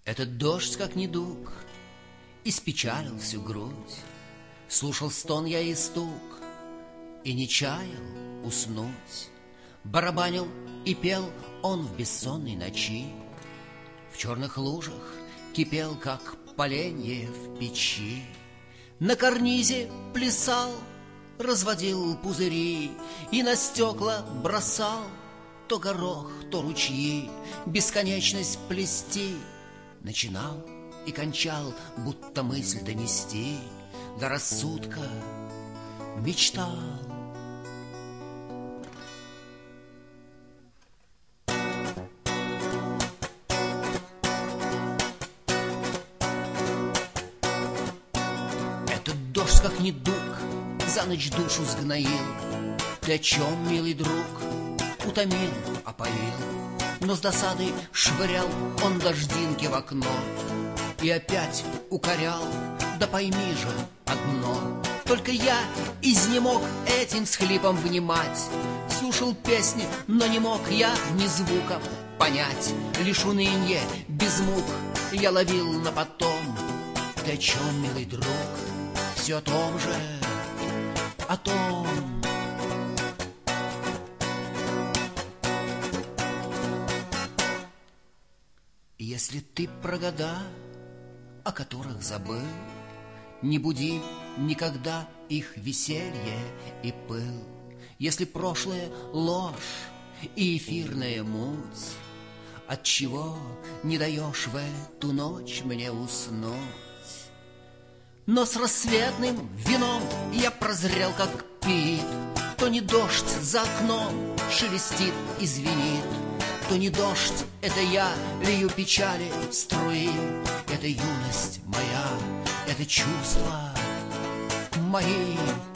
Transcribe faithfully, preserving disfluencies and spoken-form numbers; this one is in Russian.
Этот дождь, как недуг, испечалил всю грудь. Слушал стон я и стук, и не чаял уснуть. Барабанил и пел он в бессонной ночи. В черных лужах кипел, как поленье в печи. На карнизе плясал, разводил пузыри и на стекла бросал то горох, то ручьи. Бесконечность плести начинал и кончал, будто мысль донести до рассудка мечтал. Этот дождь, как недуг, за ночь душу сгноил. Ты о чем, милый друг, утомил, опоил? Но с досадой швырял он дождинки в окно и опять укорял: да пойми же одно, только я изнемог этим всхлипом внимать. Слушал песни, но не мог я ни звуком понять. Лишь унынье без мук я ловил на потом. Ты о чем, милый друг, все о том же, о том. Если ты про года, о которых забыл, не буди никогда их веселье и пыл. Если прошлое ложь и эфирная муть, отчего не даешь в эту ночь мне уснуть? Но с рассветным вином я прозрел, как пит. То не дождь за окном шелестит и звенит, то не дождь, это я лью печали струи. Это юность моя, это чувства мои.